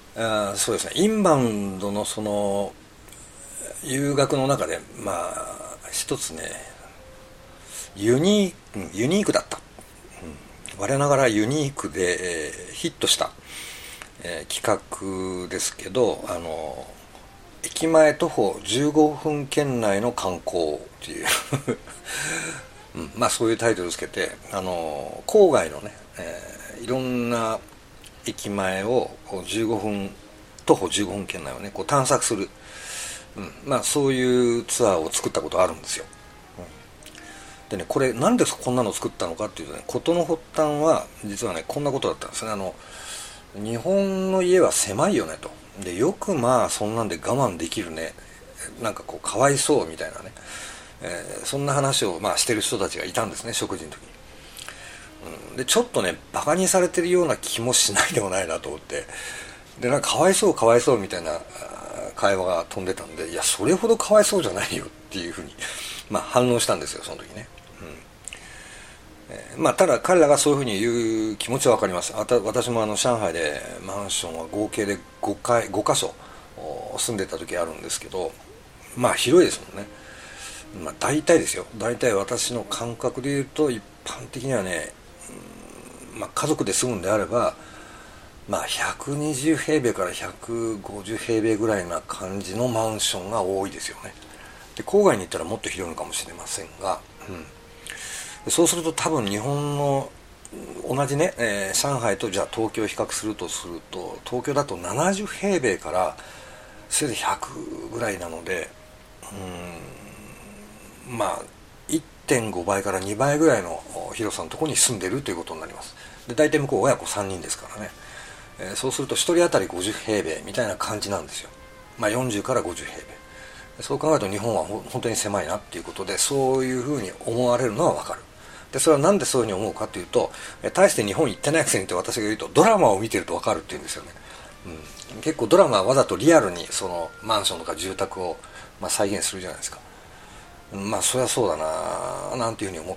そうですね、インバウンドのその留学の中で一つね、ユニークだった、我ながらユニークで、ヒットした、企画ですけど、駅前徒歩15分圏内の観光っていうそういうタイトルをつけて、郊外のね、いろんな駅前を徒歩15分圏内をねこう探索する、そういうツアーを作ったことがあるんですよ。でね、これなんでこんなの作ったのかっていうとね、事の発端は実はねこんなことだったんですね。日本の家は狭いよねと。でよくそんなんで我慢できるね、なんかこうかわいそうみたいなね、そんな話をしてる人たちがいたんですね、食事の時に。でちょっとねバカにされてるような気もしないでもないなと思って、でなんかかわいそうかわいそうみたいな会話が飛んでたんで、いやそれほどかわいそうじゃないよっていうふうに反応したんですよ、その時ね。ただ彼らがそういうふうに言う気持ちは分かります。私も上海でマンションは合計で5箇所住んでた時あるんですけど、広いですもんね。大体ですよ、大体私の感覚で言うと一般的にはね、家族で住むんであれば、120平米から150平米ぐらいな感じのマンションが多いですよね。で郊外に行ったらもっと広いのかもしれませんが、そうすると多分日本の同じね、上海とじゃあ東京を比較すると東京だと70平米からせいぜい100ぐらいなので、1.5 倍から2倍ぐらいの広さのところに住んでるということになります。で大体向こう親子3人ですからね、そうすると1人当たり50平米みたいな感じなんですよ。40から50平米。そう考えると日本は本当に狭いなっていうことで、そういうふうに思われるのは分かる。でそれはなんでそういうふうに思うかというと、大して日本行ってないくせにって私が言うと、ドラマを見てると分かるっていうんですよね。結構ドラマはわざとリアルにそのマンションとか住宅を再現するじゃないですか。そりゃそうだななんていうふうに思って、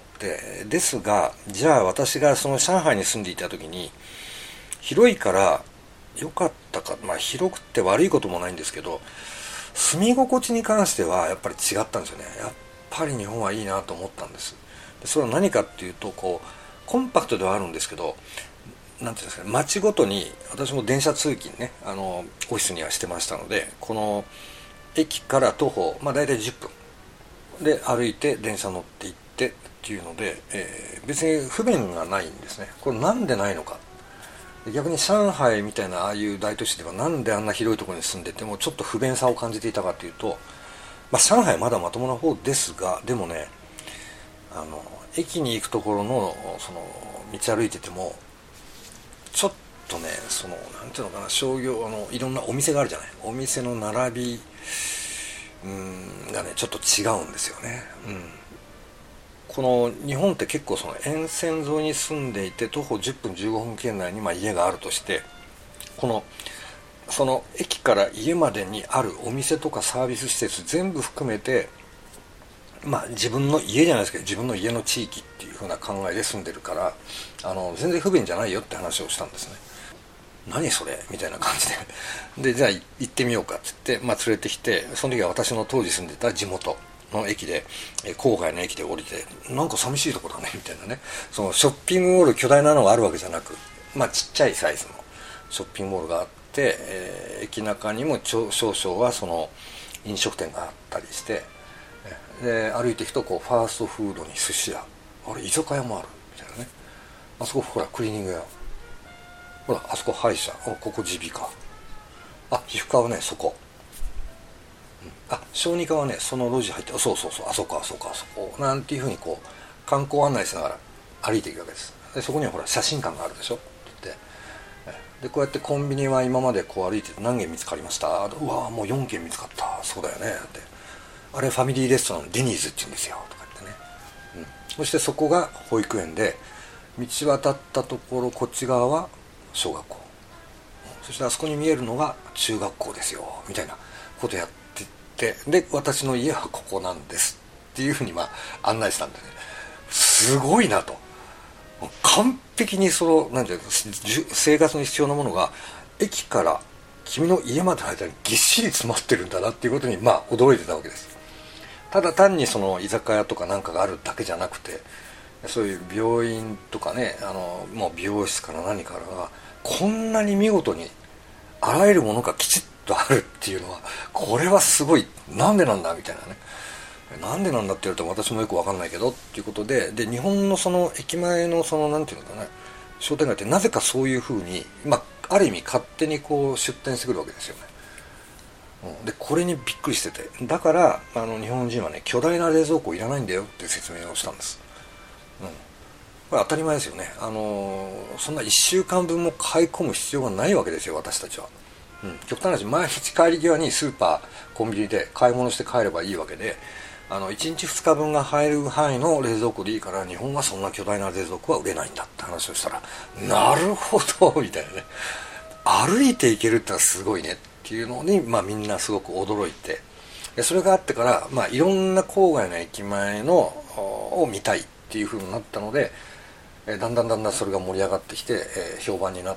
ですがじゃあ私がその上海に住んでいた時に、広いから良かったか、広くて悪いこともないんですけど、住み心地に関してはやっぱり違ったんですよね。やっぱり日本はいいなと思ったんです。でそれは何かっていうと、こうコンパクトではあるんですけど、なんていうんですかね、街ごとに、私も電車通勤ね、オフィスにはしてましたので、この駅から徒歩大体10分で歩いて電車乗って行ってっていうので、別に不便がないんですね。これなんでないのか。逆に上海みたいなああいう大都市ではなんであんな広いところに住んでてもちょっと不便さを感じていたかというと、上海はまだまともな方ですが、でもね、駅に行くところのその道歩いててもちょっとね、そのなんていうのかな、商業いろんなお店があるじゃない、お店の並びがねちょっと違うんですよね。この日本って結構その沿線沿いに住んでいて徒歩10分15分圏内に家があるとして、その駅から家までにあるお店とかサービス施設全部含めて、自分の家じゃないですけど自分の家の地域っていう風な考えで住んでるから、全然不便じゃないよって話をしたんですね。何それみたいな感じでじゃあ行ってみようかって言って、連れてきて、その時は私の当時住んでた地元の駅で、郊外の駅で降りて、なんか寂しいところだねみたいなね、そのショッピングモール巨大なのがあるわけじゃなく、ちっちゃいサイズのショッピングモールがあって、駅中にも少々はその飲食店があったりして、で歩いていくとファーストフードに寿司屋、あれ居酒屋もあるみたいなね、あそこほらクリーニング屋、ほらあそこ歯医者、ここ耳鼻科、皮膚科はねそこ、小児科はねその路地入って、そうそうそう、あそこあそこあそこなんていうふうに観光案内しながら歩いていくわけです。でそこにはほら写真館があるでしょって言って、でこうやってコンビニは今まで歩いてて何軒見つかりました、うわもう4軒見つかった、そうだよねって、あれファミリーレストランデニーズって言うんですよとか言ってね、そしてそこが保育園で、道渡ったところこっち側は小学校、そしてあそこに見えるのが中学校ですよみたいなことやってって、で私の家はここなんですっていうふうに案内したんでね、すごいなと、完璧にそのなんていう生活に必要なものが駅から君の家までの間にぎっしり詰まってるんだなっていうことに驚いてたわけです。ただ単にその居酒屋とかなんかがあるだけじゃなくて、そういう病院とかね、もう美容室から何からがこんなに見事にあらゆるものがきちっとあるっていうのは、これはすごい、なんでなんだみたいなね、なんでなんだって言われても私もよく分かんないけどっていうことで、日本のその駅前のそのなんていうのかな、商店街ってなぜかそういうふうに、ある意味勝手にこう出店してくるわけですよね。でこれにびっくりしてて、だから日本人はね、巨大な冷蔵庫いらないんだよって説明をしたんです。これ当たり前ですよね。そんな1週間分も買い込む必要がないわけですよ、私たちは。極端な話、毎日帰り際にスーパーコンビニで買い物して帰ればいいわけで、1日2日分が入る範囲の冷蔵庫でいいから、日本はそんな巨大な冷蔵庫は売れないんだって話をしたら、なるほどみたいなね、歩いていけるってのはすごいねっていうのに、みんなすごく驚いて、それがあってから、いろんな郊外の駅前のを見たいっていう風になったので、だんだんそれが盛り上がってきて、評判になって、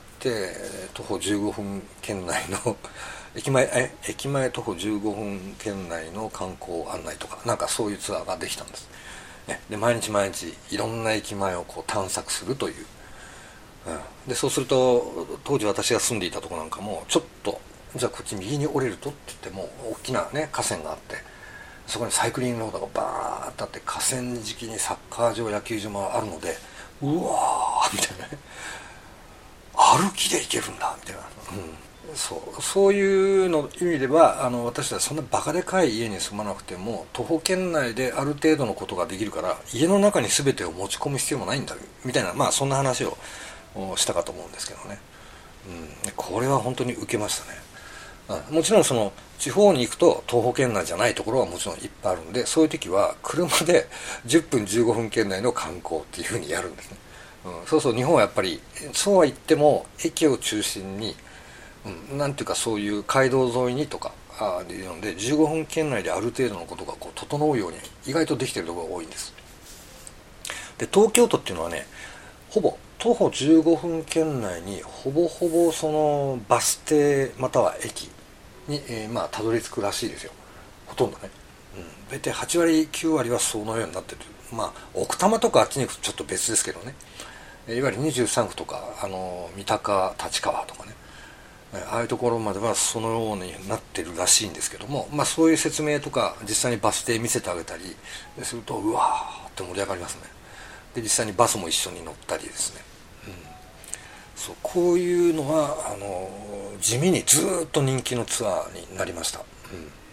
徒歩15分圏内の駅前徒歩15分圏内の観光案内とか、なんかそういうツアーができたんです、で毎日いろんな駅前をこう探索するという、でそうすると当時私が住んでいたとこなんかも、ちょっとじゃあこっち右に降りるとって言っても大きなね河川があって、そこにサイクリングロードがバーッとあって、河川敷にサッカー場野球場もあるので、うわーみたいなね、歩きで行けるんだみたいな、そういうの意味では、私たちそんなバカでかい家に住まなくても徒歩圏内である程度のことができるから、家の中に全てを持ち込む必要もないんだみたいな、そんな話をしたかと思うんですけどね、これは本当に受けましたね。もちろんその地方に行くと徒歩圏内じゃないところはもちろんいっぱいあるんで、そういう時は車で10分15分圏内の観光っていうふうにやるんですね。日本はやっぱりそうは言っても駅を中心に、なんていうかそういう街道沿いにとかでいうので、15分圏内である程度のことがこう整うように意外とできているところが多いんです。で東京都っていうのはね、ほぼ徒歩15分圏内にほぼそのバス停または駅に、たどり着くらしいですよ、ほとんどね。大体8割9割はそのようになってる。奥多摩とかあっちに行くとちょっと別ですけどね、いわゆる23区とか三鷹立川とかね、ああいうところまではそのようになってるらしいんですけども、そういう説明とか実際にバス停見せてあげたりすると、うわーって盛り上がりますね。で実際にバスも一緒に乗ったりですね、こういうのは地味にずっと人気のツアーになりました。